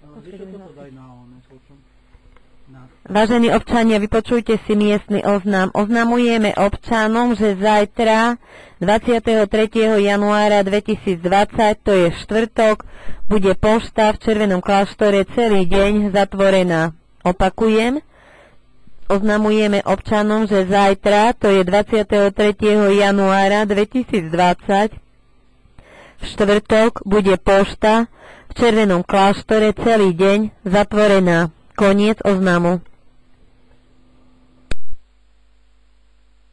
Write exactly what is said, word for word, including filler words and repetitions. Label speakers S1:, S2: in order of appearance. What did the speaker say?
S1: Vážení občania, vypočujte si miestny oznam. Oznamujeme občanom, že zajtra, dvadsiateho tretieho januára dvetisícdvadsať, to je štvrtok, bude pošta v Červenom kláštore celý deň zatvorená. Opakujem, oznamujeme občanom, že zajtra, to je dvadsiateho tretieho januára dvetisícdvadsať, v štvrtok bude pošta v Červenom kláštore celý deň zatvorená. Koniec oznamu.